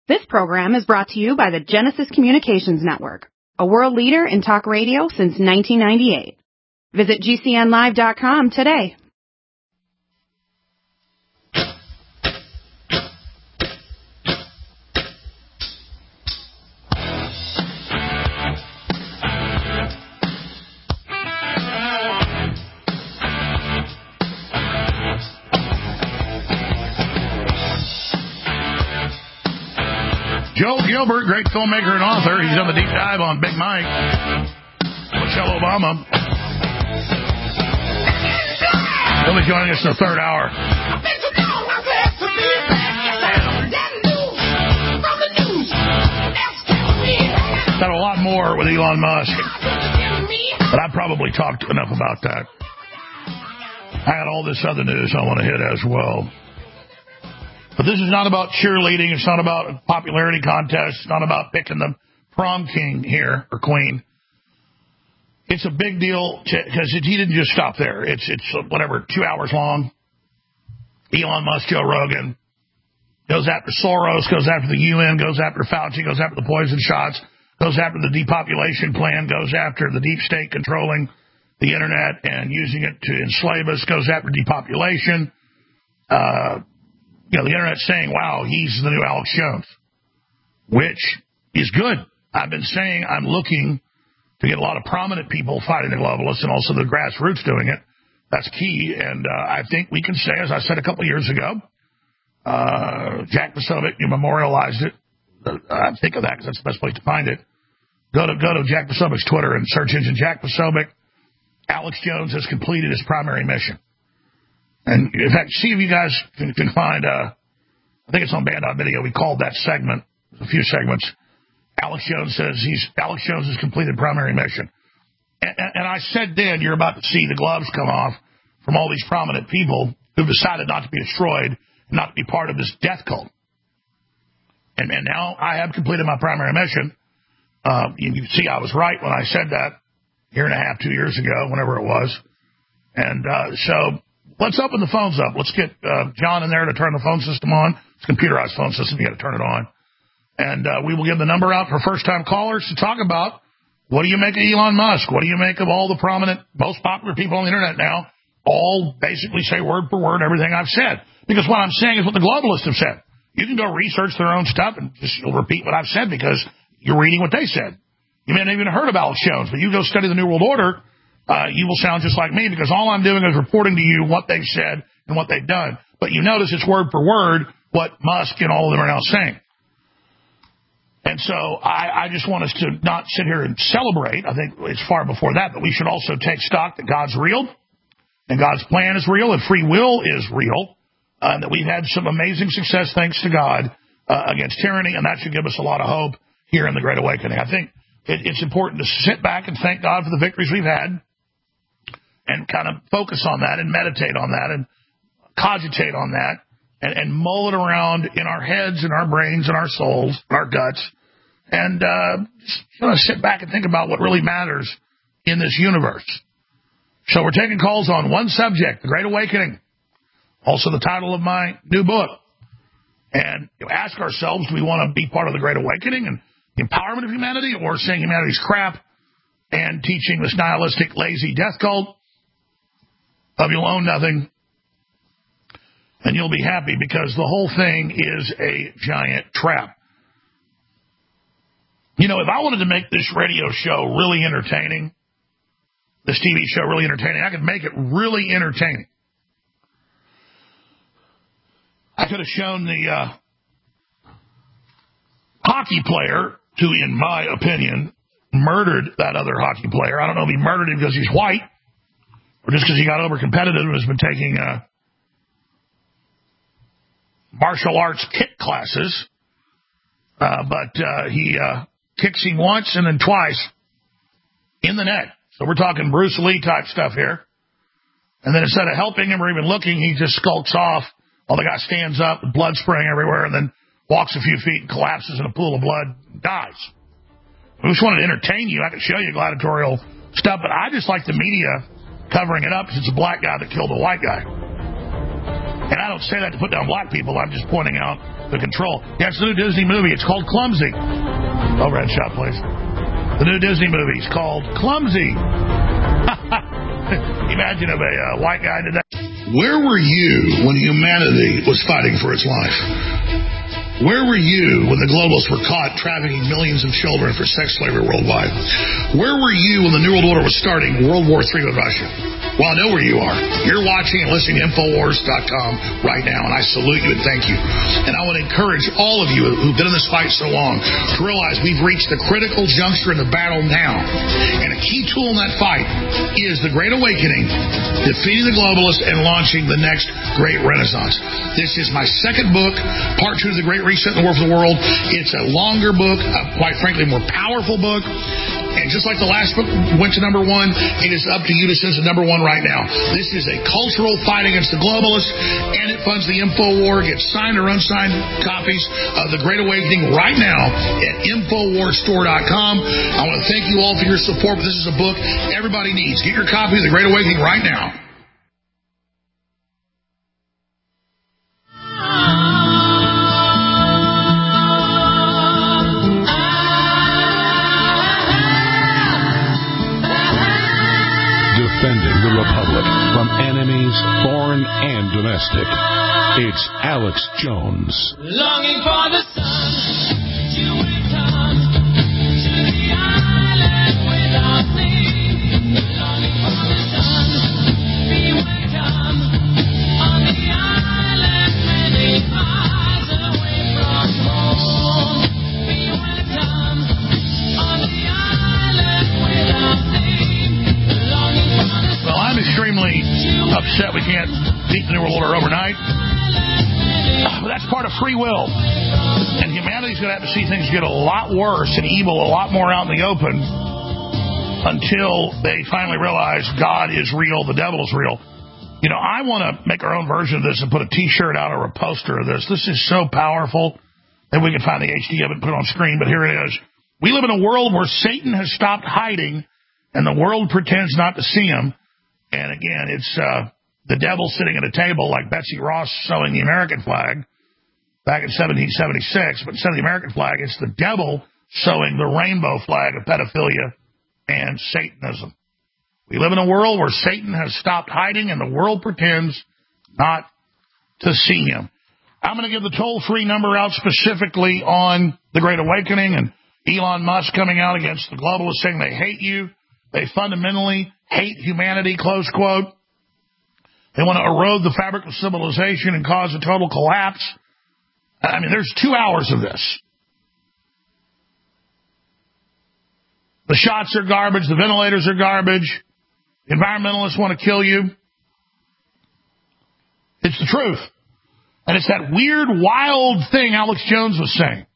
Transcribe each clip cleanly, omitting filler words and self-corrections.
This program is brought to you by the Genesis Communications Network, a world leader in talk radio since 1998. Visit GCNlive.com today. Joel Gilbert, great filmmaker and author. He's done the deep dive on Big Mike, Michelle Obama. He'll be joining us in the third hour. Got a lot more with Elon Musk, but I probably talked enough about that. I got all this other news I want to hit as well. But this is not about cheerleading. It's not about a popularity contest. It's not about picking the prom king here or queen. It's a big deal because he didn't just stop there. It's 2 hours long. Elon Musk, Joe Rogan goes after Soros, goes after the UN, goes after Fauci, goes after the poison shots, goes after the depopulation plan, goes after the deep state controlling the internet and using it to enslave us, goes after depopulation. The internet's saying, wow, he's the new Alex Jones, which is good. I've been saying I'm looking to get a lot of prominent people fighting the globalists and also the grassroots doing it. That's key. And I think we can say, as I said a couple of years ago, Jack Posobiec, you memorialized it. I think of that because that's the best place to find it. Go to Jack Posobiec's Twitter and search engine Jack Posobiec. Alex Jones has completed his primary mission. And in fact, see if you guys can find, I think it's on Band.video. We called that segment, a few segments. Alex Jones says Alex Jones has completed primary mission. And I said then, you're about to see the gloves come off from all these prominent people who've decided not to be destroyed and not to be part of this death cult. And now I have completed my primary mission. You can see I was right when I said that a year and a half, 2 years ago, whenever it was. And so let's open the phones up. Let's get John in there to turn the phone system on. It's a computerized phone system. You got to turn it on. And we will give the number out for first-time callers to talk about what do you make of Elon Musk? What do you make of all the prominent, most popular people on the internet now? All basically say word for word everything I've said. Because what I'm saying is what the globalists have said. You can go research their own stuff and just repeat what I've said because you're reading what they said. You may not even have heard of Alex Jones, but you go study the New World Order. You will sound just like me because all I'm doing is reporting to you what they've said and what they've done. But you notice it's word for word what Musk and all of them are now saying. And so I just want us to not sit here and celebrate. I think it's far before that, but we should also take stock that God's real and God's plan is real and free will is real, and that we've had some amazing success thanks to God against tyranny, and that should give us a lot of hope here in the Great Awakening. I think it's important to sit back and thank God for the victories we've had, and kind of focus on that and meditate on that and cogitate on that and mull it around in our heads and our brains and our souls and our guts and just sit back and think about what really matters in this universe. So we're taking calls on one subject, the Great Awakening, also the title of my new book. And ask ourselves, do we want to be part of the Great Awakening and the empowerment of humanity, or saying humanity's crap and teaching this nihilistic, lazy death cult of you'll own nothing and you'll be happy, because the whole thing is a giant trap. You know, if I wanted to make this radio show really entertaining, this TV show really entertaining, I could make it really entertaining. I could have shown the hockey player who, in my opinion, murdered that other hockey player. I don't know if he murdered him because he's white or just because he got over competitive and has been taking martial arts kick classes. But he kicks him once and then twice in the neck. So we're talking Bruce Lee type stuff here. And then instead of helping him or even looking, he just skulks off while the guy stands up with blood spraying everywhere and then walks a few feet and collapses in a pool of blood and dies. I just wanted to entertain you. I could show you gladiatorial stuff, but I just like the media covering it up because it's a black guy that killed a white guy. And I don't say that to put down black people. I'm just pointing out the control. Yeah, it's the new Disney movie. It's called Clumsy. Overhead shot, please. The new Disney movie is called Clumsy. Imagine if a white guy did that. Where were you when humanity was fighting for its life? Where were you when the globalists were caught trafficking millions of children for sex slavery worldwide? Where were you when the New World Order was starting World War III with Russia? Well, I know where you are. You're watching and listening to Infowars.com right now, and I salute you and thank you. And I want to encourage all of you who've been in this fight so long to realize we've reached the critical juncture in the battle now. And a key tool in that fight is the Great Awakening, defeating the globalists and launching the next great renaissance. This is my second book, part 2 of the Great Reset and the War for the World. It's a longer book, quite frankly, a more powerful book. And just like the last book went to number 1, it is up to you to send it to number 1 right now. This is a cultural fight against the globalists, and it funds the InfoWar. Get signed or unsigned copies of The Great Awakening right now at InfoWarsStore.com. I want to thank you all for your support. This is a book everybody needs. Get your copy of The Great Awakening right now. Defending the Republic from enemies, foreign and domestic. It's Alex Jones. Longing for the sun to return to the island without me. Longing for the sun, be welcome on the island many miles away from home. Be welcome on the island without me. Well, I'm extremely upset we can't beat the New World Order overnight. But that's part of free will. And humanity's going to have to see things get a lot worse and evil a lot more out in the open until they finally realize God is real, the devil is real. You know, I want to make our own version of this and put a T-shirt out or a poster of this. This is so powerful that we can find the HD of it and put it on screen, but here it is. We live in a world where Satan has stopped hiding and the world pretends not to see him. And again, it's the devil sitting at a table like Betsy Ross sewing the American flag back in 1776. But instead of the American flag, it's the devil sewing the rainbow flag of pedophilia and Satanism. We live in a world where Satan has stopped hiding and the world pretends not to see him. I'm going to give the toll-free number out specifically on the Great Awakening and Elon Musk coming out against the globalists saying they hate you. They fundamentally hate humanity, close quote. They want to erode the fabric of civilization and cause a total collapse. I mean, there's 2 hours of this. The shots are garbage. The ventilators are garbage. The environmentalists want to kill you. It's the truth. And it's that weird, wild thing Alex Jones was saying.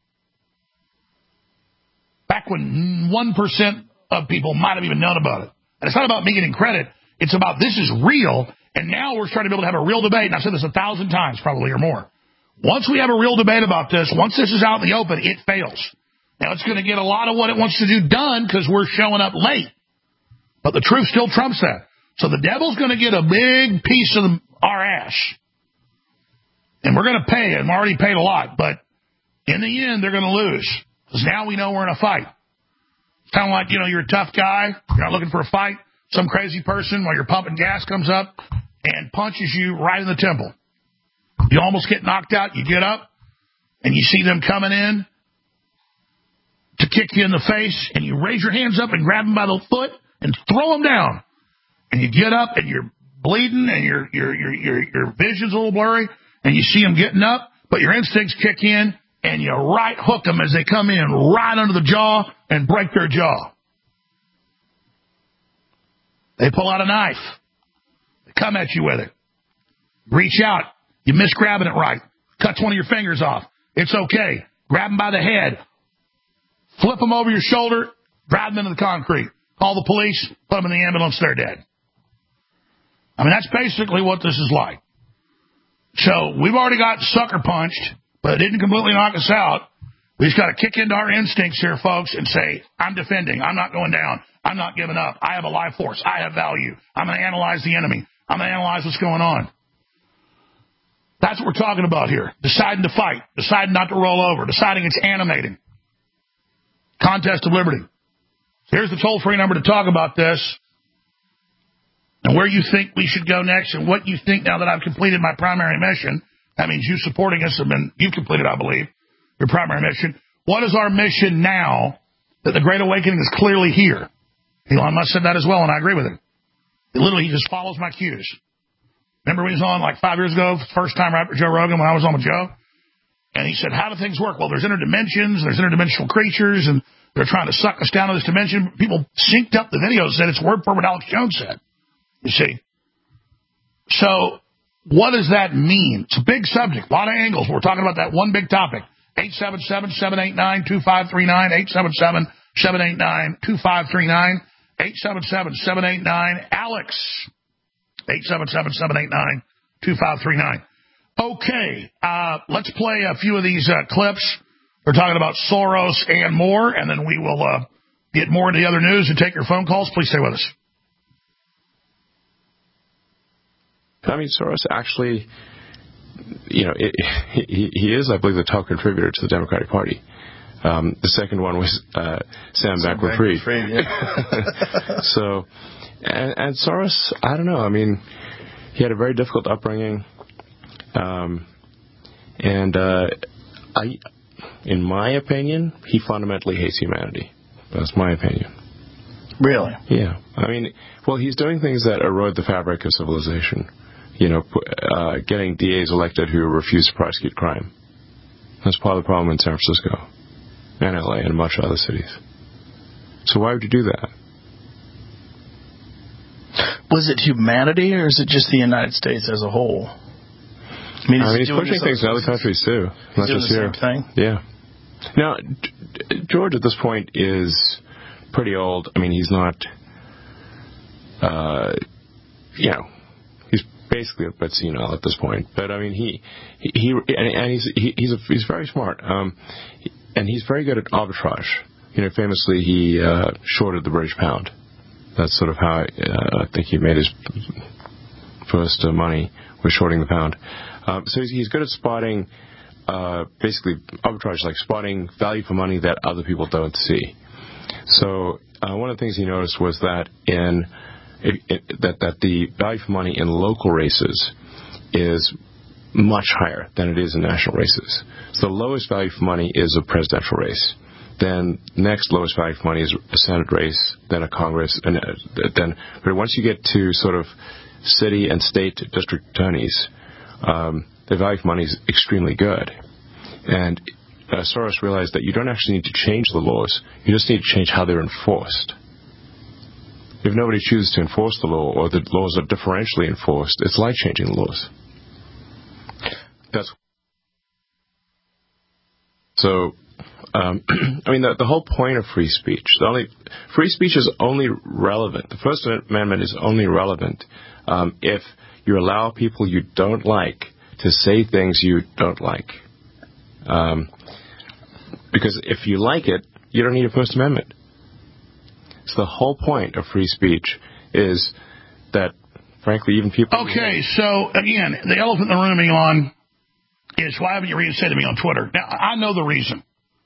Back when 1% of people might have even known about it. And it's not about me getting credit. It's about this is real, and now we're starting to be able to have a real debate. And I've said this 1,000 times probably or more. Once we have a real debate about this, once this is out in the open, it fails. Now, it's going to get a lot of what it wants to do done because we're showing up late. But the truth still trumps that. So the devil's going to get a big piece of our ass. And we're going to pay it. And we already paid a lot. But in the end, they're going to lose. Because now we know we're in a fight. It's kind of like, you're a tough guy. You're not looking for a fight. Some crazy person, while you're pumping gas, comes up and punches you right in the temple. You almost get knocked out. You get up, and you see them coming in to kick you in the face, and you raise your hands up and grab them by the foot and throw them down. And you get up, and you're bleeding, and your vision's a little blurry, and you see them getting up, but your instincts kick in, and you right hook them as they come in, right under the jaw, and break their jaw. They pull out a knife. They come at you with it. Reach out. You miss grabbing it right. Cuts one of your fingers off. It's okay. Grab them by the head. Flip them over your shoulder. Drive them into the concrete. Call the police. Put them in the ambulance. They're dead. I mean, that's basically what this is like. So we've already got sucker punched, but it didn't completely knock us out. We just got to kick into our instincts here, folks, and say, I'm defending. I'm not going down. I'm not giving up. I have a life force. I have value. I'm going to analyze the enemy. I'm going to analyze what's going on. That's what we're talking about here. Deciding to fight, deciding not to roll over, deciding it's animating. Contest of liberty. Here's the toll-free number to talk about this and where you think we should go next and what you think now that I've completed my primary mission. That means you supporting us you've completed, I believe, your primary mission. What is our mission now that the Great Awakening is clearly here? Elon Musk said that as well, and I agree with him. He just follows my cues. Remember when he was on like 5 years ago, first time right with Joe Rogan when I was on with Joe? And he said, how do things work? Well, there's interdimensions, there's interdimensional creatures, and they're trying to suck us down to this dimension. People synced up the video and said it's word for what Alex Jones said. You see? So what does that mean? It's a big subject, a lot of angles. We're talking about that one big topic. 877-789-2539, 877-789-2539, 877-789-ALEX, 877-789-2539. Okay, let's play a few of these clips. We're talking about Soros and more, and then we will get more into the other news and take your phone calls. Please stay with us. I mean, Soros actually, he is, I believe, the top contributor to the Democratic Party. The second one was Sam Bankman-Fried. Yeah. So, and Soros, I don't know. I mean, he had a very difficult upbringing, in my opinion, he fundamentally hates humanity. That's my opinion. Really? Yeah. I mean, well, he's doing things that erode the fabric of civilization. Getting DAs elected who refuse to prosecute crime. That's part of the problem in San Francisco and LA and a bunch of other cities. So why would you do that? Was it humanity or is it just the United States as a whole? I mean, he's pushing things in other countries too, not just here. Same thing? Yeah. Now, George at this point is pretty old. I mean, he's not, he's basically a bit senile at this point. But I mean, he's very smart, and he's very good at arbitrage. Famously, he shorted the British pound. That's sort of how I think he made his first money, was shorting the pound. So he's good at spotting, basically arbitrage, like spotting value for money that other people don't see. So one of the things he noticed was that that the value for money in local races is much higher than it is in national races. So the lowest value for money is a presidential race. Then next lowest value for money is a Senate race, then a Congress, and but once you get to sort of city and state district attorneys, the value for money is extremely good. And Soros realized that you don't actually need to change the laws, you just need to change how they're enforced. If nobody chooses to enforce the law, or the laws are differentially enforced, it's like changing the laws. So, I mean, the whole point of free speech, free speech is only relevant, the First Amendment is only relevant if you allow people you don't like to say things you don't like. Because if you like it, you don't need a First Amendment. So the whole point of free speech is that, frankly, even people... Okay, so, again, the elephant in the room, Elon, is why haven't you reinstated me on Twitter? Now, I know the reason.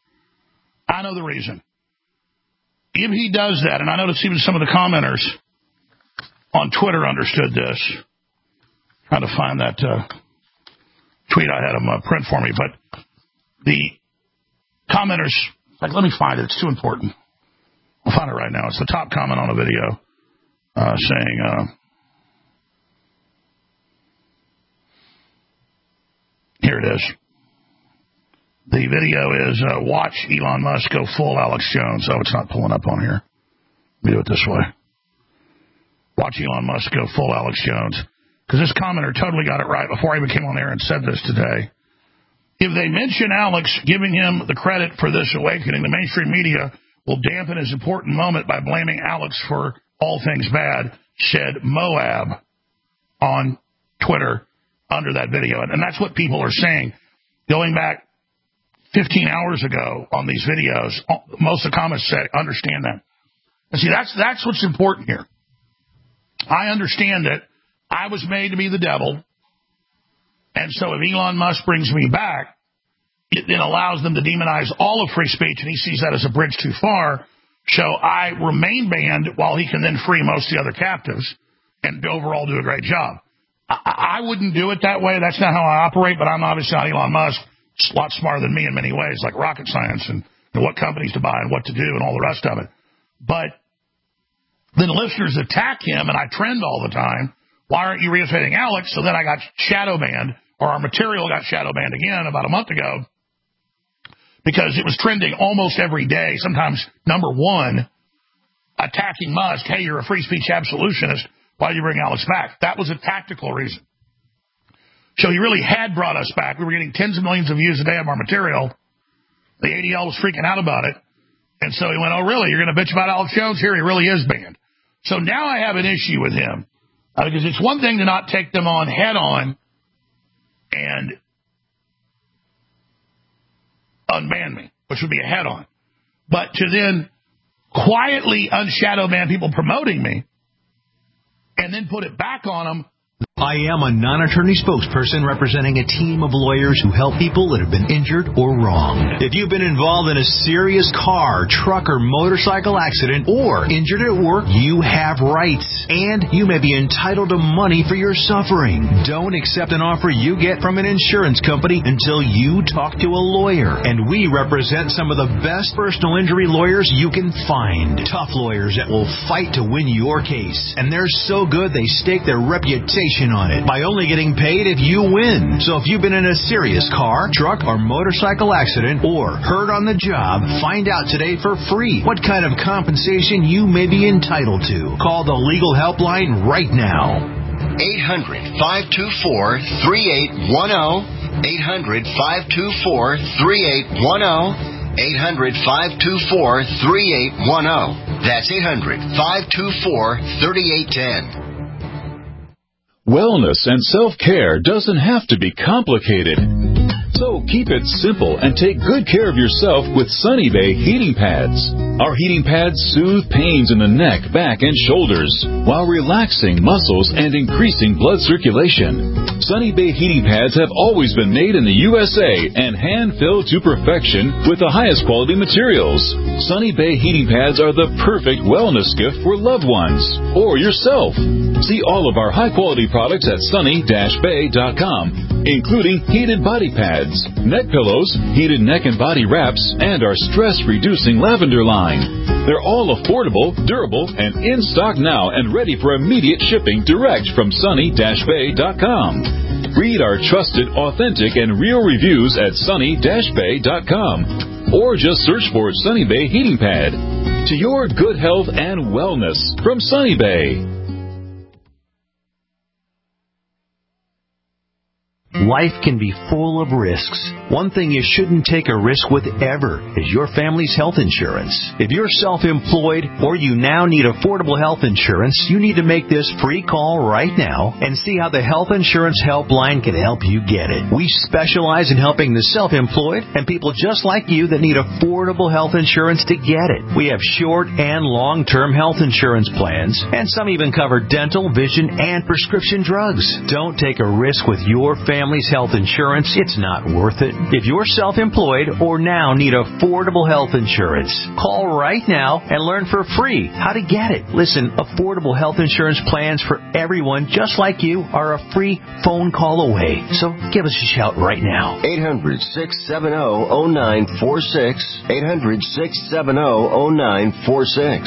If he does that, and I noticed even some of the commenters on Twitter understood this. Trying to find that tweet I had him print for me, but the commenters, let me find it. It's too important. I'll find it right now. It's the top comment on a video saying, here it is. The video is, watch Elon Musk go full Alex Jones. Oh, it's not pulling up on here. Let me do it this way. Watch Elon Musk go full Alex Jones. Because this commenter totally got it right before I even came on air and said this today. If they mention Alex, giving him the credit for this awakening, the mainstream media will dampen his important moment by blaming Alex for all things bad, said Moab on Twitter under that video. And that's what people are saying. Going back 15 hours ago on these videos, most of the comments say, understand that. And see, that's what's important here. I understand that I was made to be the devil, and And so if Elon Musk brings me back, it then allows them to demonize all of free speech, and he sees that as a bridge too far. So I remain banned while he can then free most of the other captives and overall do a great job. I wouldn't do it that way. That's not how I operate, but I'm obviously not Elon Musk. He's a lot smarter than me in many ways, like rocket science and what companies to buy and what to do and all the rest of it. But then listeners attack him, and I trend all the time. Why aren't you reinstating Alex? So then I got shadow banned, or our material got shadow banned again about a month ago, because it was trending almost every day, sometimes number one, attacking Musk. Hey, you're a free speech absolutionist. Why do you bring Alex back? That was a tactical reason. So he really had brought us back. We were getting tens of millions of views a day of our material. The ADL was freaking out about it. And so he went, oh, really? You're going to bitch about Alex Jones? Here, he really is banned. So now I have an issue with him. Because it's one thing to not take them on head on and unban me, which would be a head on. But to then quietly unshadow ban people promoting me and then put it back on them. I am a non-attorney spokesperson representing a team of lawyers who help people that have been injured or wronged. If you've been involved in a serious car, truck, or motorcycle accident or injured at work, you have rights, and you may be entitled to money for your suffering. Don't accept an offer you get from an insurance company until you talk to a lawyer, and we represent some of the best personal injury lawyers you can find. Tough lawyers that will fight to win your case, and they're so good they stake their reputation on it by only getting paid if you win. So if you've been in a serious car, truck, or motorcycle accident or hurt on the job, find out today for free what kind of compensation you may be entitled to. Call the legal helpline right now. 800-524-3810. 800-524-3810. 800-524-3810. That's 800-524-3810. Wellness and self-care doesn't have to be complicated. So keep it simple and take good care of yourself with Sunny Bay heating pads. Our heating pads soothe pains in the neck, back, and shoulders while relaxing muscles and increasing blood circulation. Sunny Bay heating pads have always been made in the USA and hand-filled to perfection with the highest quality materials. Sunny Bay heating pads are the perfect wellness gift for loved ones or yourself. See all of our high-quality products at sunny-bay.com, including heated body pads, neck pillows, heated neck and body wraps, and our stress-reducing lavender line. They're all affordable, durable, and in stock now and ready for immediate shipping direct from sunny-bay.com. Read our trusted, authentic, and real reviews at sunny-bay.com, or just search for Sunny Bay Heating Pad. To your good health and wellness from Sunny Bay. Life can be full of risks. One thing you shouldn't take a risk with ever is your family's health insurance. If you're self-employed or you now need affordable health insurance, you need to make this free call right now and see how the Health Insurance Helpline can help you get it. We specialize in helping the self-employed and people just like you that need affordable health insurance to get it. We have short and long-term health insurance plans, and some even cover dental, vision, and prescription drugs. Don't take a risk with your family's health insurance. It's not worth it. If you're self-employed or now need affordable health insurance, call right now and learn for free how to get it. Listen, affordable health insurance plans for everyone just like you are a free phone call away. So give us a shout right now. 800-670-0946. 800-670-0946.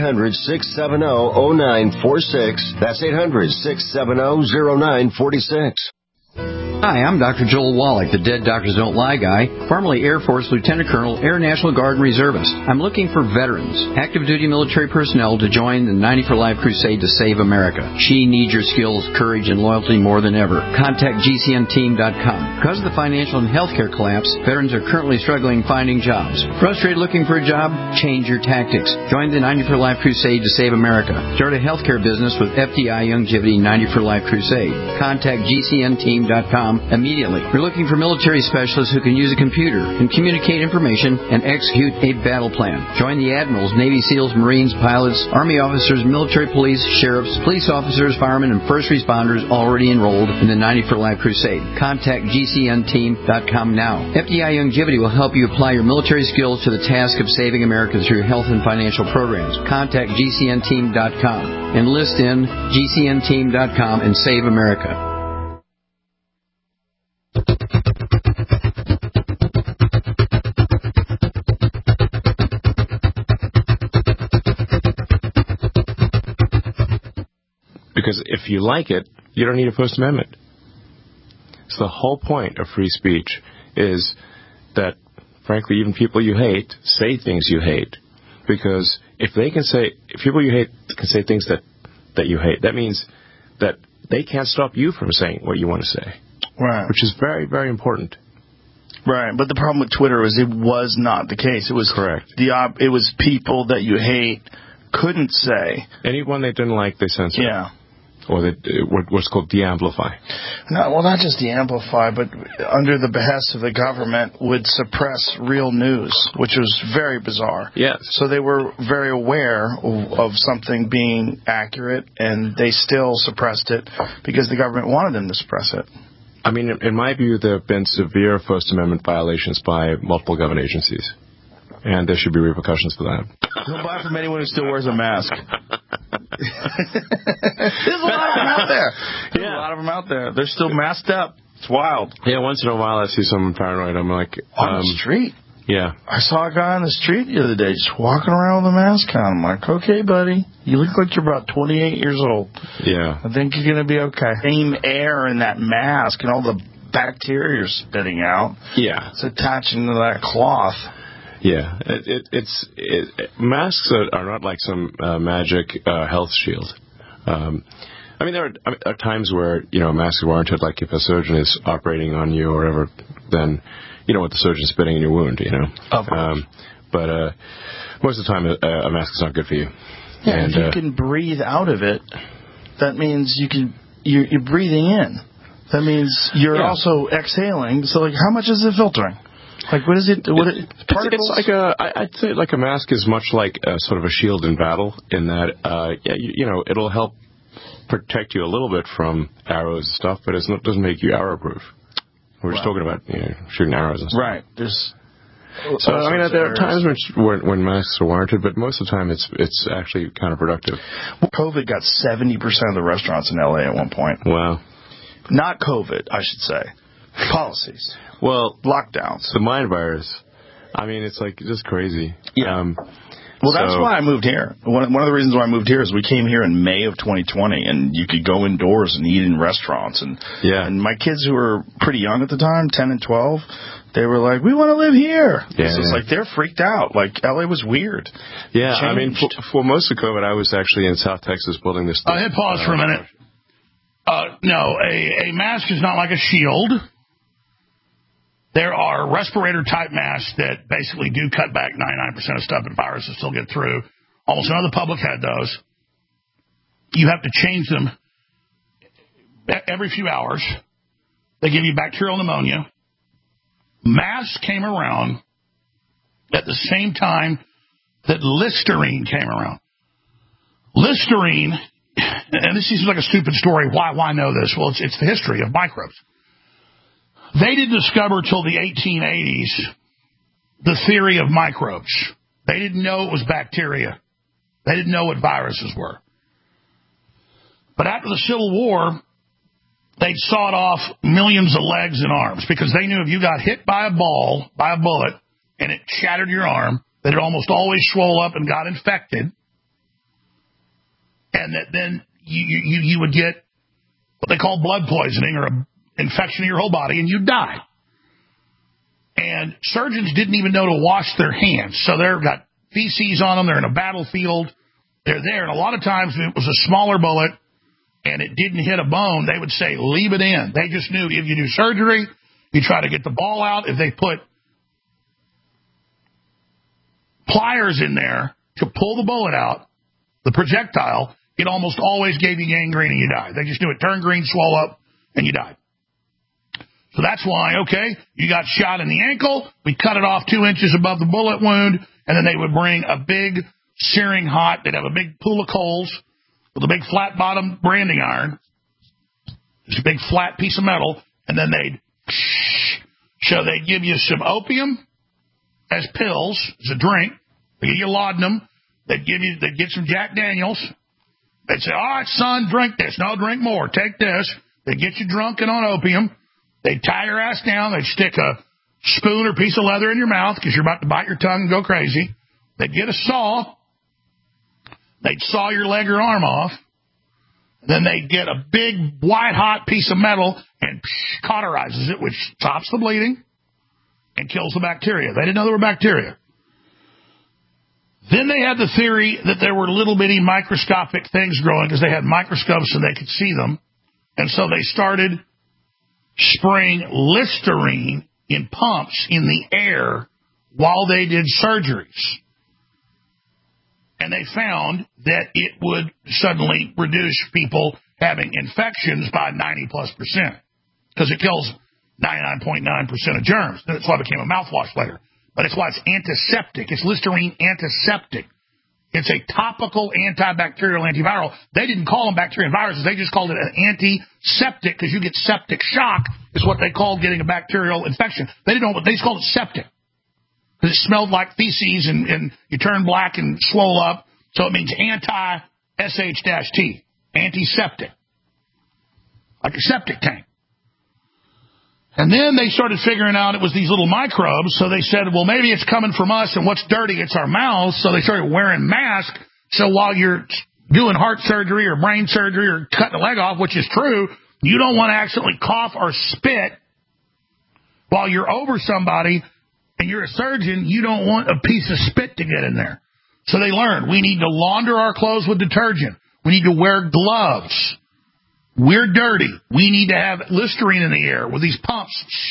800-670-0946. That's 800-670-0946. Hi, I'm Dr. Joel Wallach, the Dead Doctors Don't Lie guy, formerly Air Force Lieutenant Colonel, Air National Guard Reservist. I'm looking for veterans, active duty military personnel to join the 90 for Life crusade to save America. She needs your skills, courage, and loyalty more than ever. Contact GCNteam.com. Because of the financial and healthcare collapse, veterans are currently struggling finding jobs. Frustrated looking for a job? Change your tactics. Join the 90 for Life crusade to save America. Start a healthcare business with FDI Longevity 90 for Life crusade. Contact GCNteam.com MilitarySpeedCom immediately. We're looking for military specialists who can use a computer and communicate information and execute a battle plan. Join the Admirals, Navy SEALs, Marines, pilots, Army officers, military police, sheriffs, police officers, firemen, and first responders already enrolled in the 90 for Life Crusade. Contact GCNteam.com now. FDI Longevity will help you apply your military skills to the task of saving America through health and financial programs. Contact GCNteam.com. Enlist in GCNteam.com and save America. Because if you like it, you don't need a First Amendment. So the whole point of free speech is that, frankly, even people you hate say things you hate. Because if people you hate can say things that you hate, that means that they can't stop you from saying what you want to say. Right. Which is very, very important. Right, but the problem with Twitter is it was not the case. It was correct. It was people that you hate couldn't say. Anyone they didn't like, they censored. Yeah. Or what's called de-amplify. No, well, not just de-amplify, but under the behest of the government would suppress real news, which was very bizarre. Yes. So they were very aware of something being accurate, and they still suppressed it because the government wanted them to suppress it. I mean, in my view, there have been severe First Amendment violations by multiple government agencies. And there should be repercussions for that. Don't buy from anyone who still wears a mask. There's a lot of them out there. There's a lot of them out there. They're still masked up. It's wild. Yeah, once in a while I see someone paranoid. I'm like... on the street? Yeah. I saw a guy on the street the other day just walking around with a mask on. I'm like, okay, buddy. You look like you're about 28 years old. Yeah. I think you're going to be okay. Same air in that mask and all the bacteria you're spitting out. Yeah. It's attaching to that cloth. Yeah, masks are not like some magic health shield. I mean, there are times where, a mask is warranted, like if a surgeon is operating on you or whatever, then you don't want the surgeon spitting in your wound, Of course. But most of the time, a mask is not good for you. Yeah, and if you can breathe out of it, that means you're breathing in. That means you're also exhaling. So, how much is it filtering? Like, what is it? Particles? It's like I'd say like a mask is much like a sort of a shield in battle in that, it'll help protect you a little bit from arrows and stuff, but it doesn't make you arrow-proof. We're just talking about shooting arrows and stuff. Right. So, I mean, there are times when masks are warranted, but most of the time it's actually counterproductive. COVID got 70% of the restaurants in L.A. at one point. Wow. Not COVID, I should say. Policies. Well, lockdowns. The mind virus. I mean, it's like just crazy. Yeah. That's why I moved here. One of the reasons why I moved here is we came here in May of 2020, and you could go indoors and eat in restaurants. And my kids, who were pretty young at the time, 10 and 12, they were like, we want to live here. Yeah, so it's like they're freaked out. Like, L.A. was weird. Yeah, I mean, for most of COVID, I was actually in South Texas building this. Hit pause for a minute. No, a mask is not like a shield. There are respirator-type masks that basically do cut back 99% of stuff that viruses still get through. Almost none of the public had those. You have to change them every few hours. They give you bacterial pneumonia. Masks came around at the same time that Listerine came around. Listerine, and this seems like a stupid story. Why know this? Well, it's the history of microbes. They didn't discover till the 1880s the theory of microbes. They didn't know it was bacteria. They didn't know what viruses were. But after the Civil War, they sawed off millions of legs and arms because they knew if you got hit by a bullet, and it shattered your arm, that it almost always swole up and got infected, and that then you would get what they call blood poisoning or a infection in your whole body, and you die. And surgeons didn't even know to wash their hands. So they've got feces on them. They're in a battlefield. They're there. And a lot of times, if it was a smaller bullet and it didn't hit a bone, they would say, leave it in. They just knew if you do surgery, you try to get the ball out. If they put pliers in there to pull the bullet out, the projectile, it almost always gave you gangrene and you died. They just knew it turned green, swell up, and you died. So that's why, okay, you got shot in the ankle, we cut it off 2 inches above the bullet wound, and then they would bring a big searing hot, they'd have a big pool of coals with a big flat bottom branding iron, just a big flat piece of metal, and then they'd give you some opium as pills, as a drink, they give you laudanum, they'd get some Jack Daniels, they'd say, all right, son, drink this, no, drink more, take this, they'd get you drunk and on opium, they'd tie your ass down, they'd stick a spoon or piece of leather in your mouth because you're about to bite your tongue and go crazy, they'd get a saw, they'd saw your leg or arm off, then they'd get a big white-hot piece of metal and cauterizes it, which stops the bleeding and kills the bacteria. They didn't know there were bacteria. Then they had the theory that there were little bitty microscopic things growing because they had microscopes and they could see them. And so they started spraying Listerine in pumps in the air while they did surgeries. And they found that it would suddenly reduce people having infections by 90+% because it kills 99.9% of germs. That's why it became a mouthwash later. But it's why it's antiseptic. It's Listerine antiseptic. It's a topical antibacterial antiviral. They didn't call them bacteria and viruses. They just called it an antiseptic because you get septic shock is what they called getting a bacterial infection. They didn't know what they just called it septic. Because it smelled like feces and you turn black and swole up. So it means anti-SH-T, antiseptic. Like a septic tank. And then they started figuring out it was these little microbes. So they said, well, maybe it's coming from us and what's dirty, it's our mouths. So they started wearing masks. So while you're doing heart surgery or brain surgery or cutting a leg off, which is true, you don't want to accidentally cough or spit while you're over somebody. And you're a surgeon, you don't want a piece of spit to get in there. So they learned we need to launder our clothes with detergent. We need to wear gloves. We're dirty. We need to have Listerine in the air with these pumps.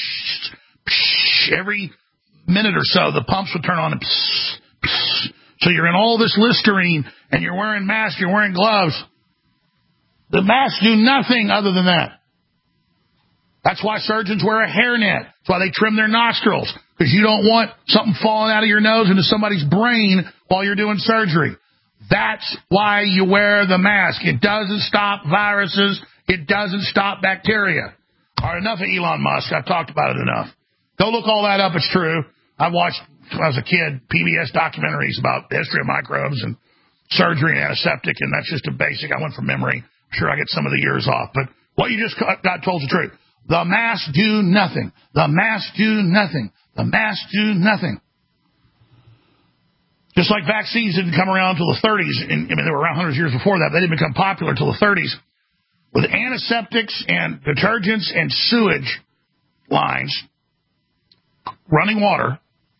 Every minute or so, the pumps would turn on. So you're in all this Listerine, and you're wearing masks, you're wearing gloves. The masks do nothing other than that. That's why surgeons wear a hairnet. That's why they trim their nostrils. Because you don't want something falling out of your nose into somebody's brain while you're doing surgery. That's why you wear the mask. It doesn't stop viruses. It doesn't stop bacteria. All right, enough of Elon Musk. I've talked about it enough. Go look all that up. It's true. I watched, when I was a kid, PBS documentaries about the history of microbes and surgery and antiseptic, and that's just a basic. I went from memory. I'm sure I get some of the years off. But what you just got told is the truth. The masks do nothing. The masks do nothing. The masks do nothing. Just like vaccines didn't come around until the 30s. They were around hundreds of years before that. They didn't become popular until the 30s. With antiseptics and detergents and sewage lines, running water,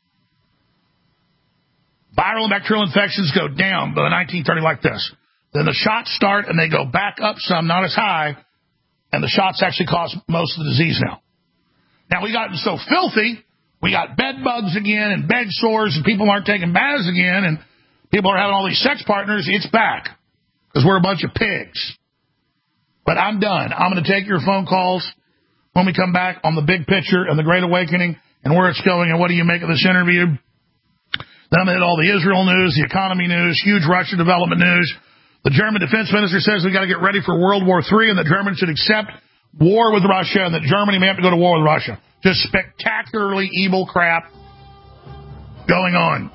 viral and bacterial infections go down by the 1930 like this. Then the shots start and they go back up some, not as high, and the shots actually cause most of the disease now. Now, we gotten so filthy, we got bed bugs again and bed sores, and people aren't taking baths again, and people are having all these sex partners. It's back because we're a bunch of pigs. But I'm done. I'm going to take your phone calls when we come back on the big picture and the Great Awakening and where it's going and what do you make of this interview. Then I'm going to hit all the Israel news, the economy news, huge Russia development news. The German defense minister says we've got to get ready for World War III and that Germany should accept war with Russia and that Germany may have to go to war with Russia. Just spectacularly evil crap going on.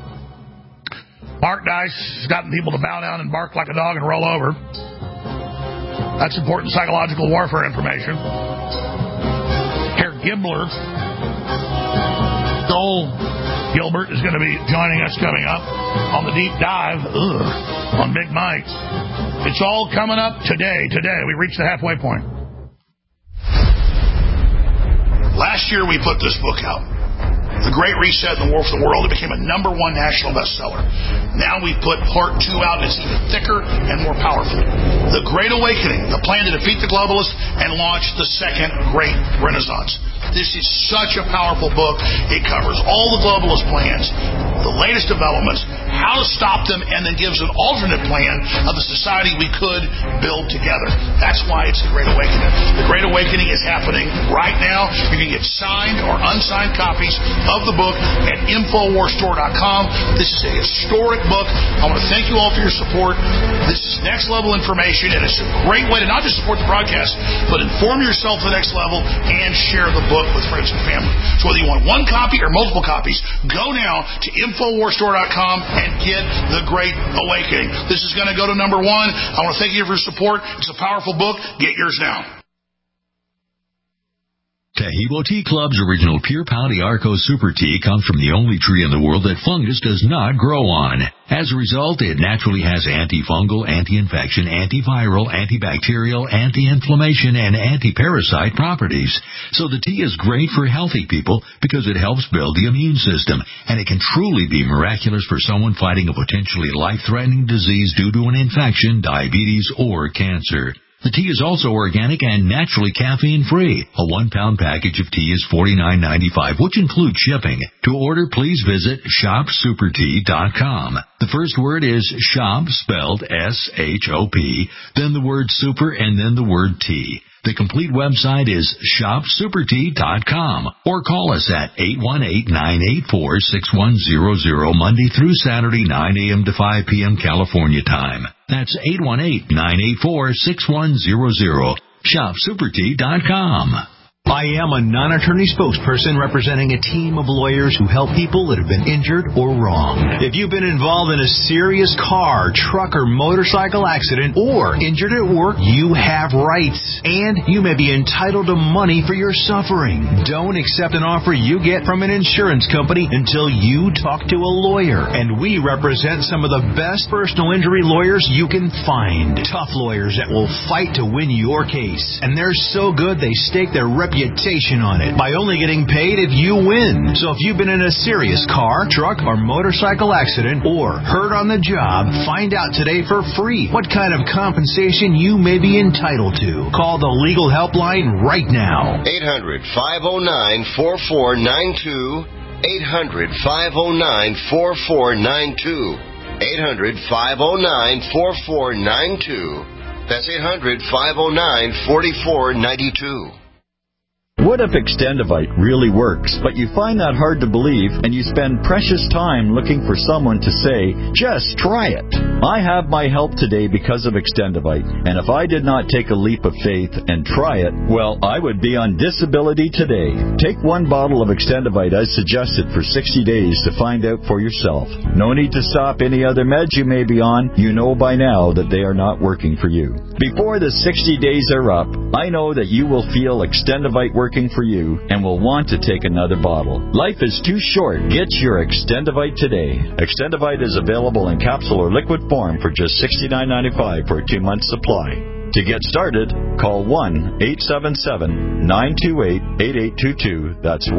Mark Dice has gotten people to bow down and bark like a dog and roll over. That's important psychological warfare information. Herr Gibler, Joel Gilbert is going to be joining us coming up on the deep dive on Big Mike. It's all coming up today. Today, we reached the halfway point. Last year, we put this book out. The Great Reset and the War for the World. It became a #1 national bestseller. Now we've put part 2 out, and it's even thicker and more powerful. The Great Awakening, the plan to defeat the globalists and launch the second Great Renaissance. This is such a powerful book. It covers all the globalist plans, the latest developments, how to stop them, and then gives an alternate plan of the society we could build together. That's why it's the Great Awakening. The Great Awakening is happening right now. You can get signed or unsigned copies of the book at InfoWarsStore.com. This is a historic book. I want to thank you all for your support. This is next level information, and it's a great way to not just support the broadcast, but inform yourself to the next level and share the book with friends and family. So whether you want one copy or multiple copies, go now to InfoWarsStore.com and get The Great Awakening. This is going to go to number 1. I want to thank you for your support. It's a powerful book. Get yours now. Taheebo Tea Club's original Pure Pau d'Arco Super Tea comes from the only tree in the world that fungus does not grow on. As a result, it naturally has antifungal, anti-infection, antiviral, antibacterial, anti-inflammation, and anti-parasite properties. So the tea is great for healthy people because it helps build the immune system, and it can truly be miraculous for someone fighting a potentially life-threatening disease due to an infection, diabetes, or cancer. The tea is also organic and naturally caffeine-free. A 1-pound package of tea is $49.95, which includes shipping. To order, please visit ShopSuperTea.com. The first word is shop, spelled S-H-O-P, then the word super, and then the word tea. The complete website is ShopSuperTea.com, or call us at 818-984-6100 Monday through Saturday, 9 a.m. to 5 p.m. California time. That's 818-984-6100. ShopSuperTea.com. I am a non-attorney spokesperson representing a team of lawyers who help people that have been injured or wronged. If you've been involved in a serious car, truck, or motorcycle accident, or injured at work, you have rights, and you may be entitled to money for your suffering. Don't accept an offer you get from an insurance company until you talk to a lawyer. And we represent some of the best personal injury lawyers you can find. Tough lawyers that will fight to win your case. And they're so good they stake their reputation on it by only getting paid if you win. So if you've been in a serious car, truck, or motorcycle accident or hurt on the job, find out today for free what kind of compensation you may be entitled to. Call the legal helpline right now. 800-509-4492. 800-509-4492. 800-509-4492. That's 800-509-4492. What if Extendivite really works, but you find that hard to believe and you spend precious time looking for someone to say, just try it? I have my help today because of Extendivite, and if I did not take a leap of faith and try it, well, I would be on disability today. Take 1 bottle of Extendivite as suggested for 60 days to find out for yourself. No need to stop any other meds you may be on. You know by now that they are not working for you. Before the 60 days are up, I know that you will feel Extendivite working for you and will want to take another bottle. Life is too short. Get your Extendivite today. Extendivite is available in capsule or liquid form for just $69.95 for a 2-month supply. To get started, call 1-877-928-8822. That's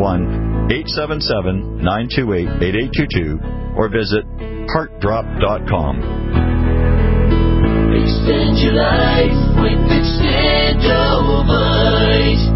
1-877-928-8822 or visit heartdrop.com. Extend your life with Extendivite.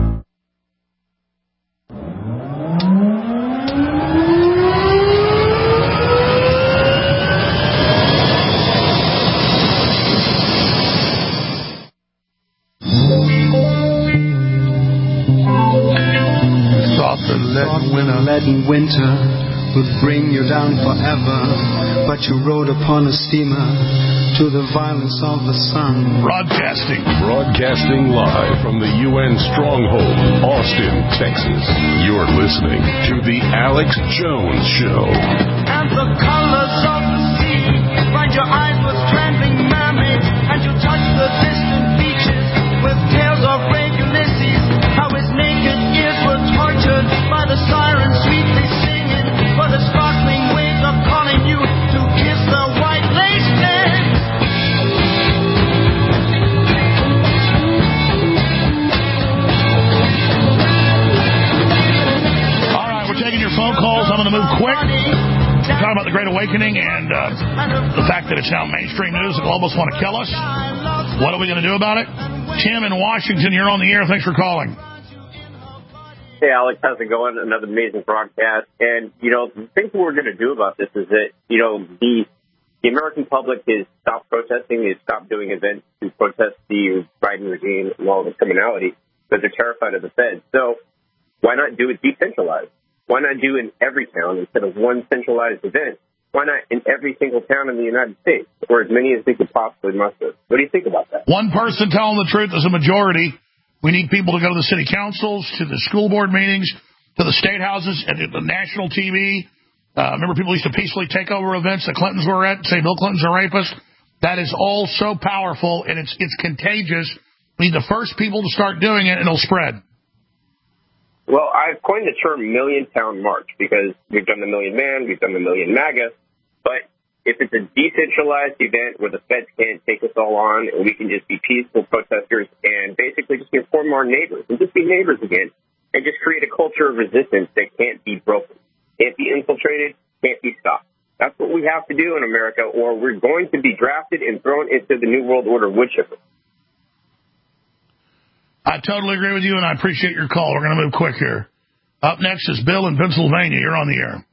Leaden winter would bring you down forever, but you rode upon a steamer to the violence of the sun. Broadcasting live from the UN Stronghold, Austin, Texas. You're listening to The Alex Jones Show. And the colors of the sea find your eyes with trembling mermaids, and you touch the distant beaches with tales of brave Ulysses, how his naked ears were tortured by the sirens sweetly singing, for the sparkling waves are calling you to kiss the white lace bed. All right, we're taking your phone calls. I'm going to move quick. We're talking about the Great Awakening and the fact that it's now mainstream news. The globalists want to kill us. What are we going to do about it? Tim in Washington, you're on the air. Thanks for calling. Hey, Alex, how's it going? Another amazing broadcast. And, the thing we're going to do about this is that, the American public has stopped protesting, has stopped doing events to protest the Biden regime and all of its criminality because they're terrified of the Fed. So why not do it decentralized? Why not do it in every town instead of one centralized event? Why not in every single town in the United States, or as many as they could possibly muster? What do you think about that? One person telling the truth is a majority. We need people to go to the city councils, to the school board meetings, to the state houses, and to the national TV. Remember people used to peacefully take over events the Clintons were at, say Bill Clinton's a rapist? That is all so powerful, and it's contagious. We need the first people to start doing it, and it'll spread. Well, I've coined the term Million Town March because we've done the Million Man, we've done the Million MAGA, but if it's a decentralized event where the feds can't take us all on and we can just be peaceful protesters and basically just inform our neighbors and just be neighbors again and just create a culture of resistance that can't be broken, can't be infiltrated, can't be stopped. That's what we have to do in America, or we're going to be drafted and thrown into the New World Order wood chipper. I totally agree with you, and I appreciate your call. We're going to move quick here. Up next is Bill in Pennsylvania. You're on the air.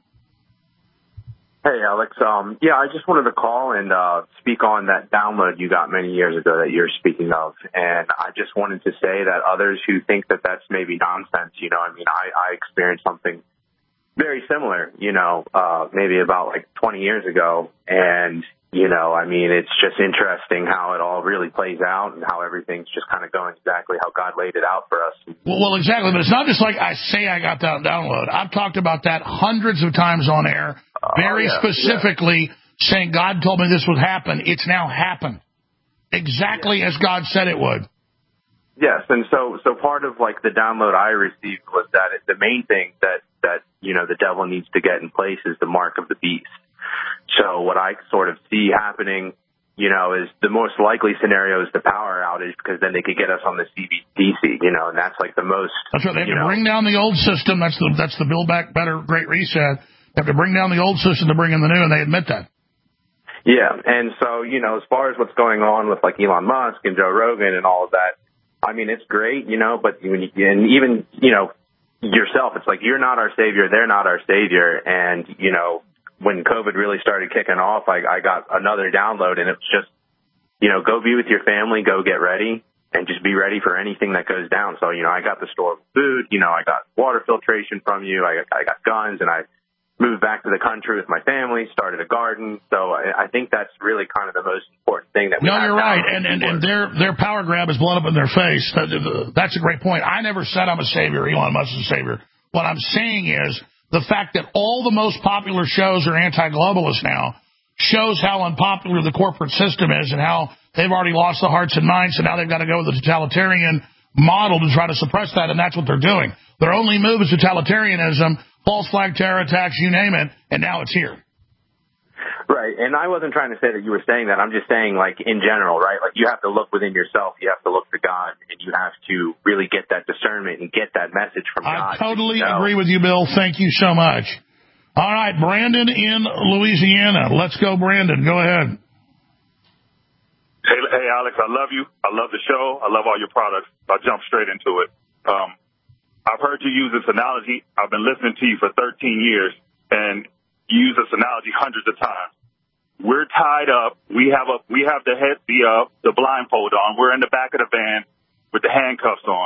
Hey, Alex. I just wanted to call and speak on that download you got many years ago that you're speaking of. And I just wanted to say that others who think that that's maybe nonsense, I experienced something very similar, maybe about 20 years ago. And, it's just interesting how it all really plays out and how everything's just kind of going exactly how God laid it out for us. Well, exactly. But it's not just like I say I got that download. I've talked about that hundreds of times on air, very specifically saying God told me this would happen. It's now happened exactly as God said it would. Yes. And so part of the download I received was that the main thing that the devil needs to get in place is the mark of the beast. So what I sort of see happening, is the most likely scenario is the power outage because then they could get us on the CBDC, and that's the most. That's right. They have to bring down the old system. That's the Build Back Better Great Reset. They have to bring down the old system to bring in the new, and they admit that. Yeah. And so, as far as what's going on with Elon Musk and Joe Rogan and all of that, it's great, but and even, yourself, it's you're not our savior. They're not our savior. And, when COVID really started kicking off, I got another download, and it was just, go be with your family, go get ready, and just be ready for anything that goes down. So, I got the store food, I got water filtration from you, I got guns, and I moved back to the country with my family, started a garden. So I think that's really kind of the most important thing that we have. No, you're right. And their power grab is blown up in their face. That's a great point. I never said I'm a savior. Elon Musk is a savior. What I'm saying is the fact that all the most popular shows are anti-globalist now shows how unpopular the corporate system is and how they've already lost the hearts and minds, and now they've got to go with the totalitarian model to try to suppress that, and that's what they're doing. Their only move is totalitarianism, false flag terror attacks, you name it, and now it's here. Right, and I wasn't trying to say that you were saying that. I'm just saying, in general, right? You have to look within yourself. You have to look to God, and you have to really get that discernment and get that message from God. I totally agree with you, Bill. Thank you so much. All right, Brandon in Louisiana. Let's go, Brandon. Go ahead. Hey, Alex, I love you. I love the show. I love all your products. I'll jump straight into it. I've heard you use this analogy. I've been listening to you for 13 years, and you use this analogy hundreds of times. We're tied up. We have the blindfold on. We're in the back of the van with the handcuffs on.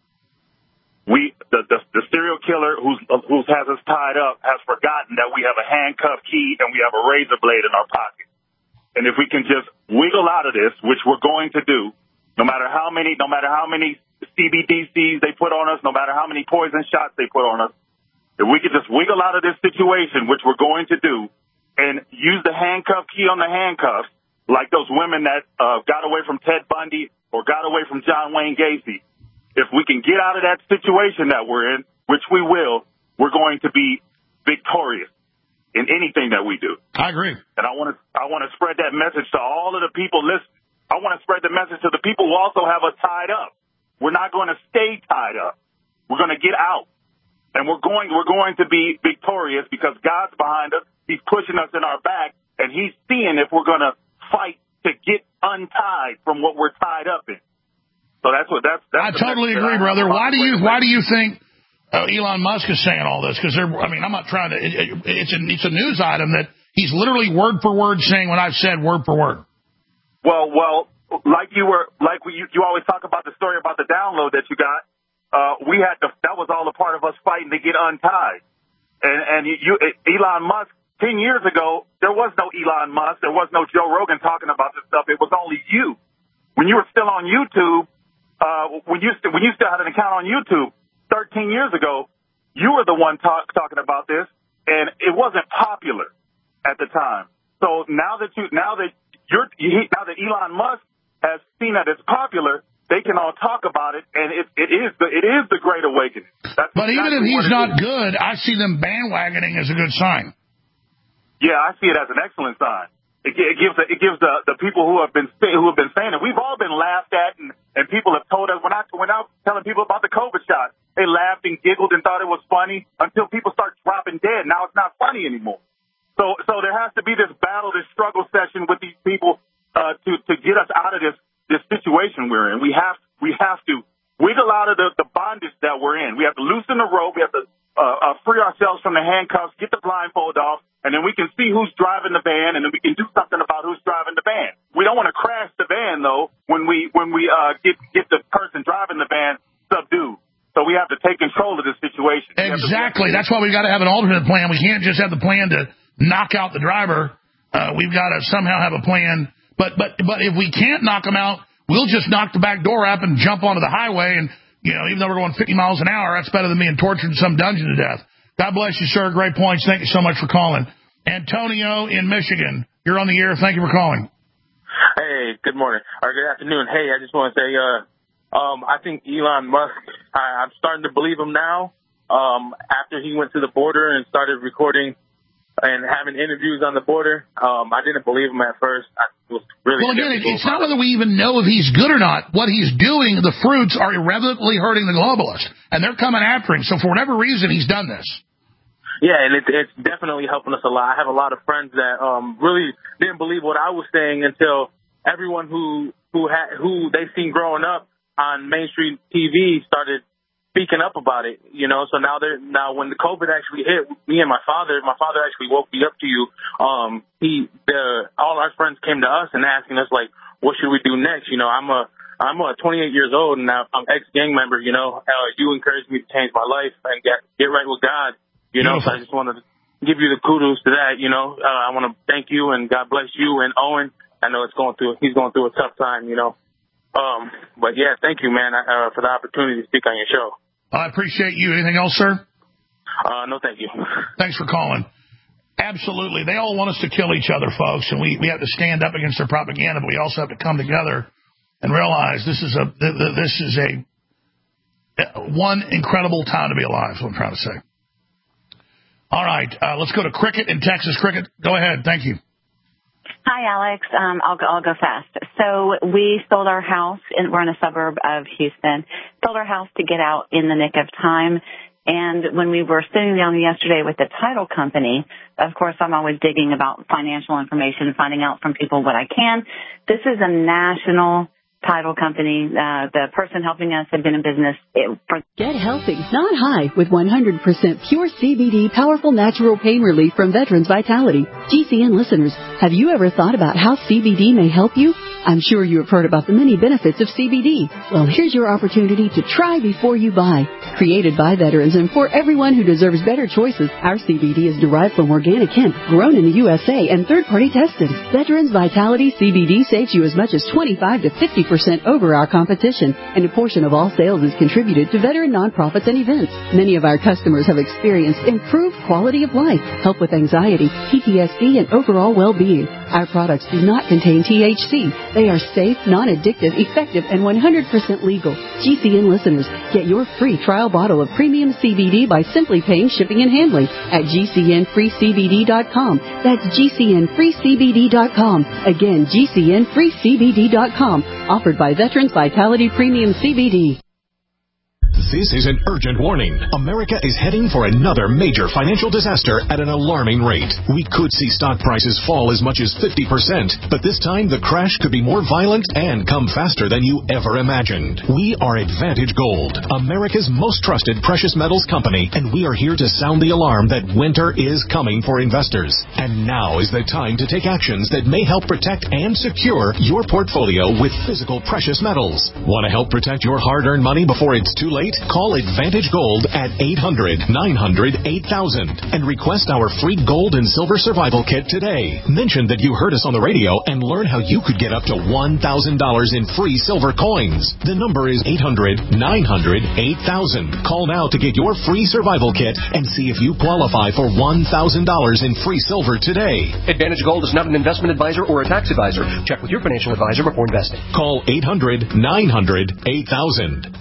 The serial killer who has us tied up has forgotten that we have a handcuff key and we have a razor blade in our pocket. And if we can just wiggle out of this, which we're going to do, no matter how many CBDCs they put on us, no matter how many poison shots they put on us, if we could just wiggle out of this situation, which we're going to do, and use the handcuff key on the handcuffs, like those women that got away from Ted Bundy or got away from John Wayne Gacy. If we can get out of that situation that we're in, which we will, we're going to be victorious in anything that we do. I agree. And I want to spread that message to all of the people listening. I want to spread the message to the people who also have us tied up. We're not going to stay tied up. We're going to get out. And we're going to be victorious because God's behind us. He's pushing us in our back, and he's seeing if we're going to fight to get untied from what we're tied up in. So that's I totally agree, brother. Why do you think Elon Musk is saying all this? Because I'm not trying to. It's a news item that he's literally word for word saying what I've said word for word. Well, you always talk about the story about the download that you got. That was all a part of us fighting to get untied. And Elon Musk, 10 years ago, there was no Elon Musk, there was no Joe Rogan talking about this stuff. It was only you. When you were still on YouTube, when you still had an account on YouTube 13 years ago, you were the one talking about this, and it wasn't popular at the time. So now that Elon Musk has seen that it's popular, they can all talk about it, and it is the Great Awakening. But even if he's not good, I see them bandwagoning as a good sign. Yeah, I see it as an excellent sign. It gives the people who have been saying it. We've all been laughed at, and people have told us. When I telling people about the COVID shot, they laughed and giggled and thought it was funny until people start dropping dead. Now it's not funny anymore. So there has to be this battle, this struggle session with these people to get us out of this situation we're in. We have to wiggle out of the bondage that we're in. We have to loosen the rope. We have to free ourselves from the handcuffs, get the blindfold off, and then we can see who's driving the van, and then we can do something about who's driving the van. We don't want to crash the van, though, when we get the person driving the van subdued. So we have to take control of this situation. Exactly. That's why we've got to have an alternate plan. We can't just have the plan to knock out the driver. We've got to somehow have a plan. But if we can't knock them out, we'll just knock the back door up and jump onto the highway. And, even though we're going 50 miles an hour, that's better than being tortured in some dungeon to death. God bless you, sir. Great points. Thank you so much for calling. Antonio in Michigan, you're on the air. Thank you for calling. Hey, good morning. Or good afternoon. Hey, I just want to say, I think Elon Musk, I'm starting to believe him now. After he went to the border and started recording and having interviews on the border, I didn't believe him at first. I was really it's not whether we even know if he's good or not. What he's doing, the fruits are irrevocably hurting the globalists, and they're coming after him. So for whatever reason, he's done this. Yeah, and it's definitely helping us a lot. I have a lot of friends that really didn't believe what I was saying until everyone who they seen growing up on mainstream TV started speaking up about it, So now when the COVID actually hit, me and my father actually woke me up to you. All our friends came to us and asking us like, what should we do next? I'm 28 years old and I'm ex-gang member. You encouraged me to change my life and get right with God. So I just wanted to give you the kudos to that. I want to thank you and God bless you and Owen. I know he's going through a tough time. But yeah, thank you, man, for the opportunity to speak on your show. I appreciate you. Anything else, sir? No, thank you. Thanks for calling. Absolutely. They all want us to kill each other, folks, and we have to stand up against their propaganda, but we also have to come together and realize this is one incredible time to be alive, is what I'm trying to say. All right, let's go to Cricket in Texas. Cricket, go ahead. Thank you. Hi, Alex. I'll go fast. So we sold our house, and we're in a suburb of Houston. Sold our house to get out in the nick of time. And when we were sitting down yesterday with the title company, of course, I'm always digging about financial information, finding out from people what I can. This is a national title company. The person helping us had been in business Get healthy, not high, with 100% pure CBD powerful natural pain relief from Veterans Vitality. GCN listeners, have you ever thought about how CBD may help you? I'm sure you have heard about the many benefits of CBD. Well, here's your opportunity to try before you buy. Created by veterans and for everyone who deserves better choices, our CBD is derived from organic hemp, grown in the USA, and third-party tested. Veterans Vitality CBD saves you as much as 25 to 50% over our competition, and a portion of all sales is contributed to veteran nonprofits and events. Many of our customers have experienced improved quality of life, help with anxiety, PTSD, and overall well-being. Our products do not contain THC. They are safe, non-addictive, effective, and 100% legal. GCN listeners, get your free trial bottle of premium CBD by simply paying shipping and handling at GCNFreeCBD.com. That's GCNFreeCBD.com. Again, GCNFreeCBD.com. Offered by Veterans Vitality Premium CBD. To This is an urgent warning. America is heading for another major financial disaster at an alarming rate. We could see stock prices fall as much as 50%, but this time the crash could be more violent and come faster than you ever imagined. We are Advantage Gold, America's most trusted precious metals company, and we are here to sound the alarm that winter is coming for investors. And now is the time to take actions that may help protect and secure your portfolio with physical precious metals. Want to help protect your hard-earned money before it's too late? Call Advantage Gold at 800-900-8000 and request our free gold and silver survival kit today. Mention that you heard us on the radio and learn how you could get up to $1,000 in free silver coins. The number is 800-900-8000. Call now to get your free survival kit and see if you qualify for $1,000 in free silver today. Advantage Gold is not an investment advisor or a tax advisor. Check with your financial advisor before investing. Call 800-900-8000.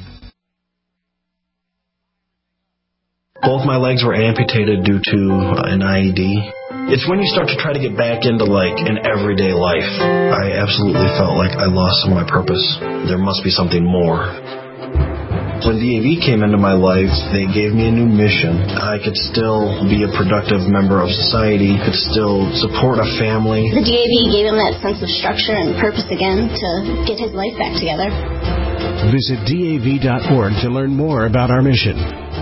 Both my legs were amputated due to an IED. It's when you start to try to get back into, an everyday life. I absolutely felt like I lost some of my purpose. There must be something more. When DAV came into my life, they gave me a new mission. I could still be a productive member of society, could still support a family. The DAV gave him that sense of structure and purpose again to get his life back together. Visit DAV.org to learn more about our mission.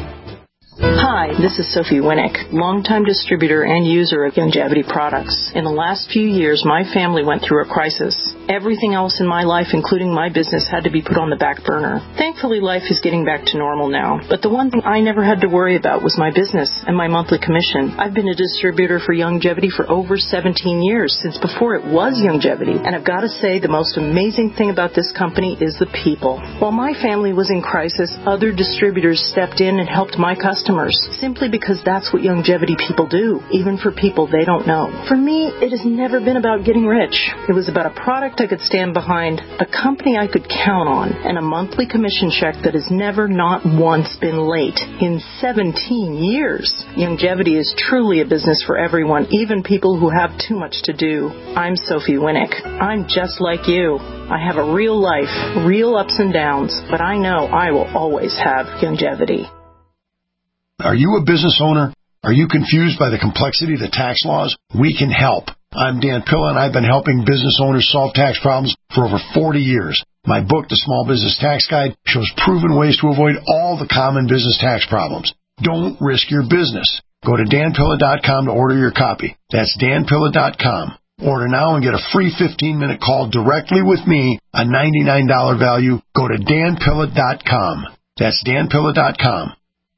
Hi, this is Sophie Winnick, longtime distributor and user of Youngevity products. In the last few years, my family went through a crisis. Everything else in my life, including my business, had to be put on the back burner. Thankfully, life is getting back to normal now. But the one thing I never had to worry about was my business and my monthly commission. I've been a distributor for Youngevity for over 17 years, since before it was Youngevity. And I've got to say, the most amazing thing about this company is the people. While my family was in crisis, other distributors stepped in and helped my customers, simply because that's what Youngevity people do, even for people they don't know. For me, it has never been about getting rich. It was about a product I could stand behind, a company I could count on, and a monthly commission check that has never, not once, been late in 17 years. Youngevity is truly a business for everyone, even people who have too much to do. I'm Sophie Winnick. I'm just like you. I have a real life, real ups and downs, but I know I will always have Youngevity. Are you a business owner? Are you confused by the complexity of the tax laws? We can help. I'm Dan Pilla, and I've been helping business owners solve tax problems for over 40 years. My book, The Small Business Tax Guide, shows proven ways to avoid all the common business tax problems. Don't risk your business. Go to danpilla.com to order your copy. That's danpilla.com. Order now and get a free 15-minute call directly with me, a $99 value. Go to danpilla.com. That's danpilla.com.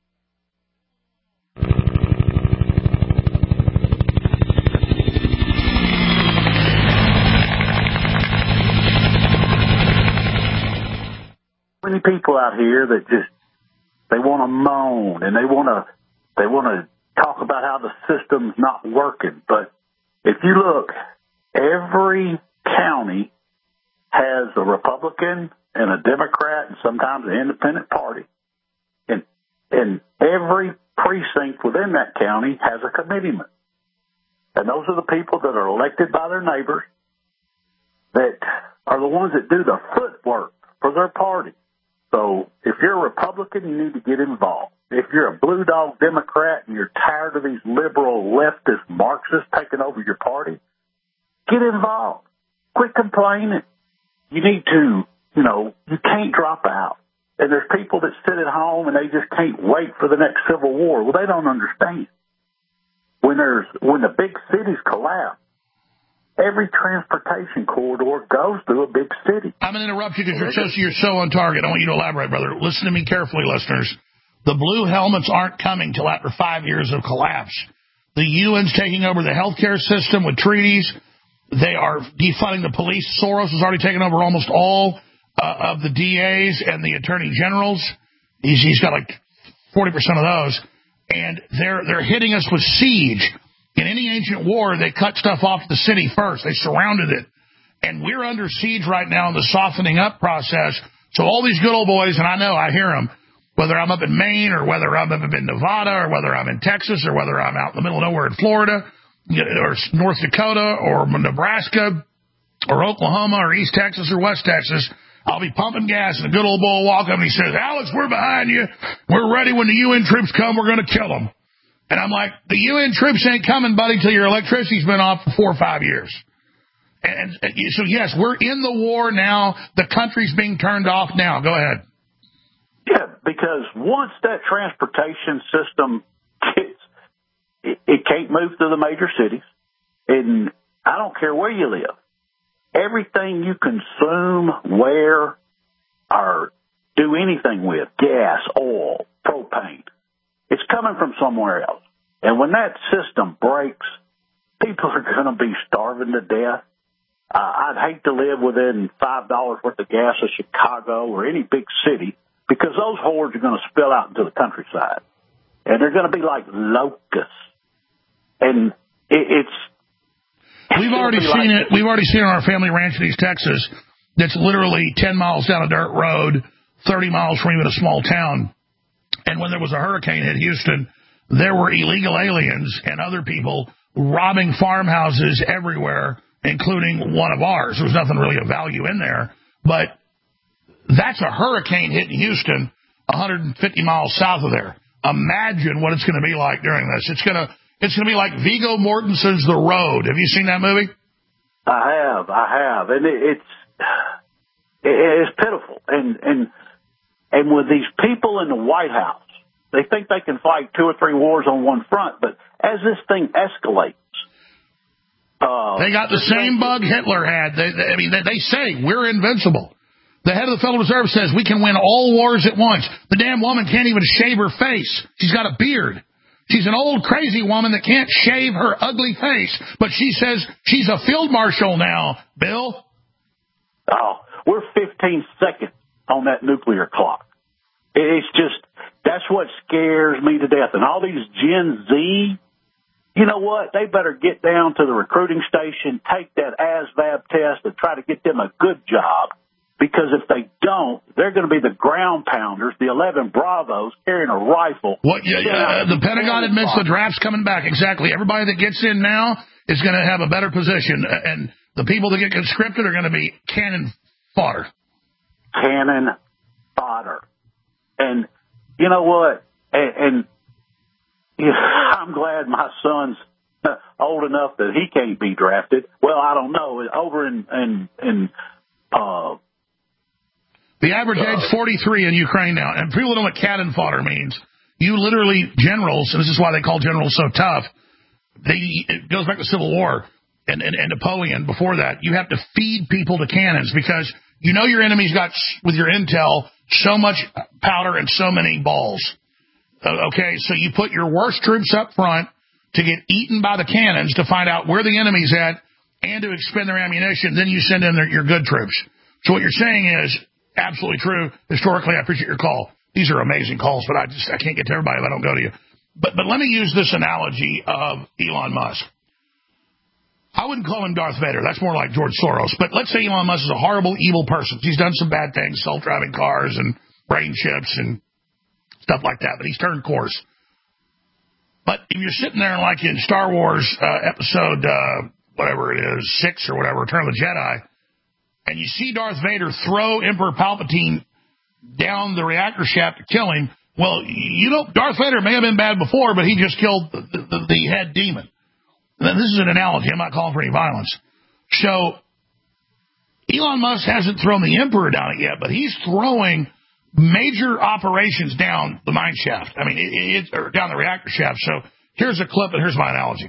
Many people out here that they want to moan and they want to talk about how the system's not working. But if you look, every county has a Republican and a Democrat and sometimes an independent party. And every precinct within that county has a committeeman. And those are the people that are elected by their neighbors that are the ones that do the footwork for their party. So if you're a Republican, you need to get involved. If you're a blue dog Democrat and you're tired of these liberal leftist Marxists taking over your party, get involved. Quit complaining. You need to, you can't drop out. And there's people that sit at home and they just can't wait for the next civil war. Well, they don't understand. When the big cities collapse, every transportation corridor goes through a big city. I'm going to interrupt you because you're so on target. I want you to elaborate, brother. Listen to me carefully, listeners. The blue helmets aren't coming till after 5 years of collapse. The UN's taking over the healthcare system with treaties. They are defunding the police. Soros has already taken over almost all of the DAs and the attorney generals. He's got like 40% of those. And they're hitting us with siege. In any ancient war, they cut stuff off the city first. They surrounded it. And we're under siege right now in the softening up process. So all these good old boys, and I know, I hear them, whether I'm up in Maine or whether I'm up in Nevada or whether I'm in Texas or whether I'm out in the middle of nowhere in Florida or North Dakota or Nebraska or Oklahoma or East Texas or West Texas, I'll be pumping gas, and a good old boy will walk up and he says, Alex, we're behind you. We're ready. When the UN troops come, we're going to kill them. And I'm like, the UN troops ain't coming, buddy, till your electricity's been off for 4 or 5 years. And so, yes, we're in the war now. The country's being turned off now. Go ahead. Yeah, because once that transportation system it can't move to the major cities, and I don't care where you live. Everything you consume, wear, or do anything with, gas, oil, propane, it's coming from somewhere else. And when that system breaks, people are going to be starving to death. I'd hate to live within $5 worth of gas of Chicago or any big city, because those hordes are going to spill out into the countryside. And they're going to be like locusts. And we've already seen it. We've already seen it on our family ranch in East Texas. That's literally 10 miles down a dirt road, 30 miles from even a small town. And when there was a hurricane hit Houston, there were illegal aliens and other people robbing farmhouses everywhere, including one of ours. There was nothing really of value in there. But that's a hurricane hitting Houston 150 miles south of there. Imagine what it's going to be like during this. It's going to be like Viggo Mortensen's The Road. Have you seen that movie? I have. And it's pitiful. And with these people in the White House, they think they can fight 2 or 3 wars on one front, but as this thing escalates, they got the same bug Hitler had. They say we're invincible. The head of the Federal Reserve says we can win all wars at once. The damn woman can't even shave her face. She's got a beard. She's an old crazy woman that can't shave her ugly face, but she says she's a field marshal now, Bill. Oh, we're 15 seconds on that nuclear clock. It's just, that's what scares me to death. And all these Gen Z, you know what? They better get down to the recruiting station, take that ASVAB test, and try to get them a good job. Because if they don't, they're going to be the ground pounders, the 11 Bravos carrying a rifle. The Pentagon admits the draft's coming back. Exactly. Everybody that gets in now is going to have a better position. And the people that get conscripted are going to be cannon fodder. Cannon fodder. And you know what? And I'm glad my son's old enough that he can't be drafted. Well, I don't know. Over in the average age 43 in Ukraine now. And people don't know what cannon fodder means. You literally, generals, and this is why they call generals so tough, it goes back to Civil War and Napoleon. Before that, you have to feed people to cannons because you know your enemy's got, with your intel, so much powder and so many balls. Okay, so you put your worst troops up front to get eaten by the cannons to find out where the enemy's at and to expend their ammunition. Then you send in your good troops. So what you're saying is absolutely true. Historically, I appreciate your call. These are amazing calls, but I can't get to everybody if I don't go to you. But let me use this analogy of Elon Musk. I wouldn't call him Darth Vader. That's more like George Soros. But let's say Elon Musk is a horrible, evil person. He's done some bad things, self-driving cars and brain chips and stuff like that. But he's turned course. But if you're sitting there like in Star Wars episode, whatever it is, 6 or whatever, Return of the Jedi, and you see Darth Vader throw Emperor Palpatine down the reactor shaft to kill him, well, you know, Darth Vader may have been bad before, but he just killed the head demon. Now, this is an analogy. I'm not calling for any violence. So Elon Musk hasn't thrown the Emperor down it yet, but he's throwing major operations down the mine shaft. I mean, or down the reactor shaft. So here's a clip, and here's my analogy.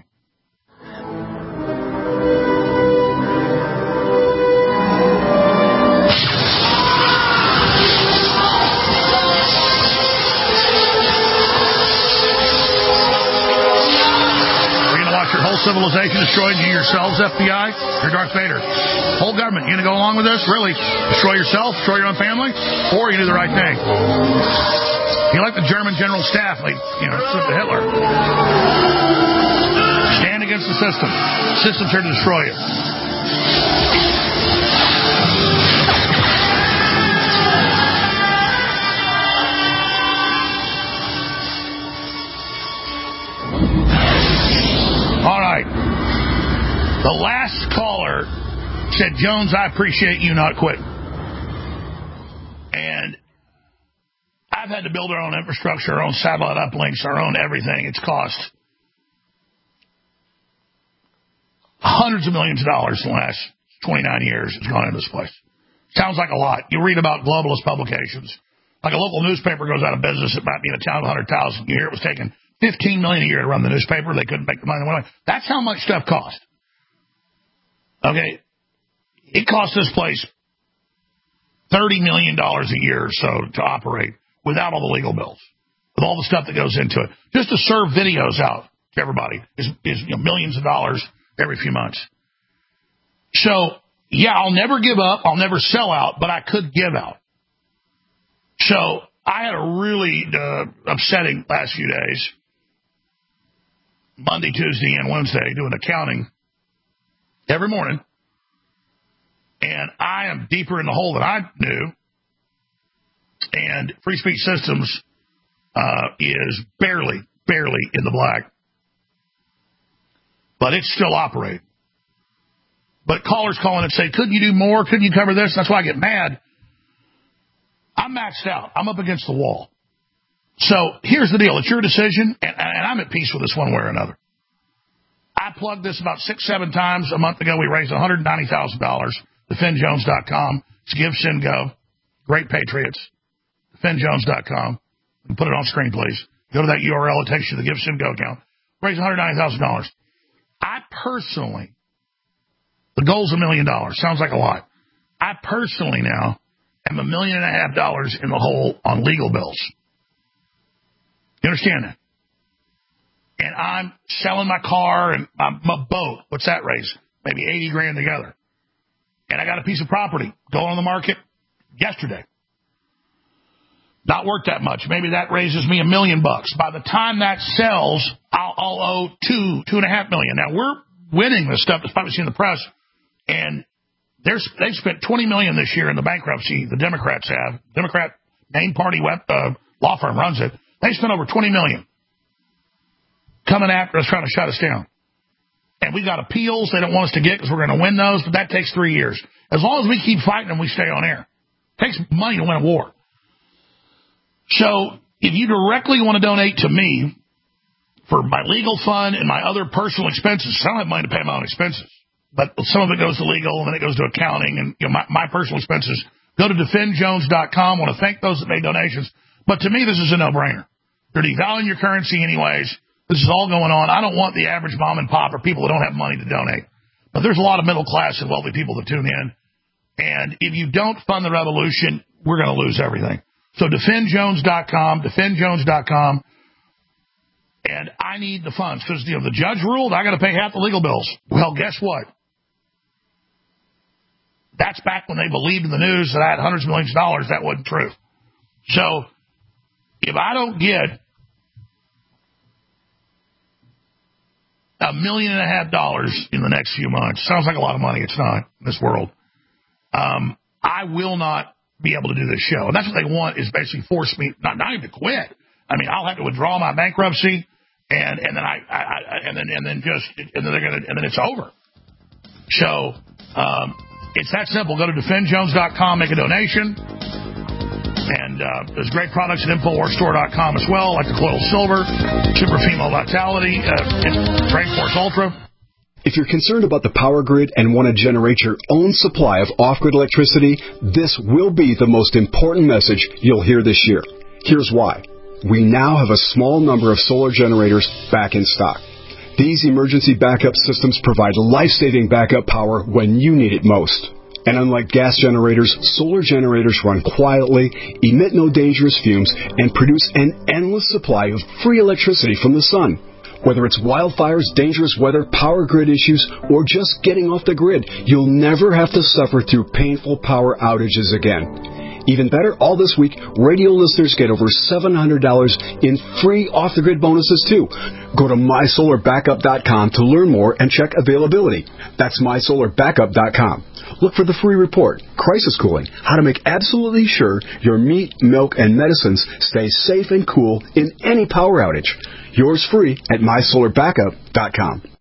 Your whole civilization destroyed, you yourselves, FBI? You're Darth Vader. Whole government, you going to go along with this? Really? Destroy yourself? Destroy your own family? Or you do the right thing? You like the German general staff, like, to Hitler. Stand against the system. The system's here to destroy you. All right. The last caller said, Jones, I appreciate you not quitting. And I've had to build our own infrastructure, our own satellite uplinks, our own everything. It's cost hundreds of millions of dollars in the last 29 years. It's gone into this place. Sounds like a lot. You read about globalist publications. Like a local newspaper goes out of business, it might be in a town of 100,000 a year. It was taking $15 million a year to run the newspaper. They couldn't make the money. That's how much stuff cost. Okay? It cost this place $30 million a year or so to operate without all the legal bills, with all the stuff that goes into it. Just to serve videos out to everybody is millions of dollars every few months. So, yeah, I'll never give up. I'll never sell out, but I could give out. So I had a really upsetting last few days, Monday, Tuesday, and Wednesday, doing accounting every morning. And I am deeper in the hole than I knew. And Free Speech Systems is barely in the black. But it's still operating. But callers calling and say, couldn't you do more? Couldn't you cover this? That's why I get mad. I'm maxed out. I'm up against the wall. So here's the deal. It's your decision, and I'm at peace with this one way or another. I plugged this about 6-7 times. A month ago, we raised $190,000. DefendJones.com. It's Give, Send, Go. Great Patriots. DefendJones.com. Put it on screen, please. Go to that URL. It takes you to the Give, Send, Go account. Raise $190,000. I personally, the goal's $1 million. Sounds like a lot. I personally now am $1.5 million in the hole on legal bills. You understand that? And I'm selling my car and my boat. What's that raise? Maybe $80,000 together. And I got a piece of property going on the market yesterday. Not worth that much. Maybe that raises me $1 million. By the time that sells, I'll owe $2.5 million. Now we're winning this stuff. It's probably seen in the press, and they've spent $20 million this year in the bankruptcy. The Democrats have. Democrat main party law firm runs it. They spent over $20 million coming after us, trying to shut us down. And we got appeals they don't want us to get because we're going to win those, but that takes 3 years. As long as we keep fighting them, we stay on air. It takes money to win a war. So if you directly want to donate to me for my legal fund and my other personal expenses, I don't have money to pay my own expenses, but some of it goes to legal and then it goes to accounting and my personal expenses. Go to DefendJones.com. I want to thank those that made donations. But to me, this is a no-brainer. They're devaluing your currency anyways. This is all going on. I don't want the average mom and pop or people that don't have money to donate. But there's a lot of middle class and wealthy people that tune in. And if you don't fund the revolution, we're going to lose everything. So DefendJones.com, DefendJones.com. And I need the funds because, the judge ruled I got to pay half the legal bills. Well, guess what? That's back when they believed in the news that I had hundreds of millions of dollars. That wasn't true. So if I don't get $1.5 million in the next few months, sounds like a lot of money. It's not in this world. I will not be able to do this show. And that's what they want, is basically force me not even to quit. I mean, I'll have to withdraw my bankruptcy and then it's over. So it's that simple. Go to DefendJones.com, make a donation. And there's great products at InfoWarsStore.com as well, like the Coil Silver, Super Female Vitality, Rainforce Ultra. If you're concerned about the power grid and want to generate your own supply of off-grid electricity, this will be the most important message you'll hear this year. Here's why. We now have a small number of solar generators back in stock. These emergency backup systems provide life-saving backup power when you need it most. And unlike gas generators, solar generators run quietly, emit no dangerous fumes, and produce an endless supply of free electricity from the sun. Whether it's wildfires, dangerous weather, power grid issues, or just getting off the grid, you'll never have to suffer through painful power outages again. Even better, all this week, radio listeners get over $700 in free off-the-grid bonuses, too. Go to MySolarBackup.com to learn more and check availability. That's MySolarBackup.com. Look for the free report, Crisis Cooling, how to make absolutely sure your meat, milk, and medicines stay safe and cool in any power outage. Yours free at MySolarBackup.com.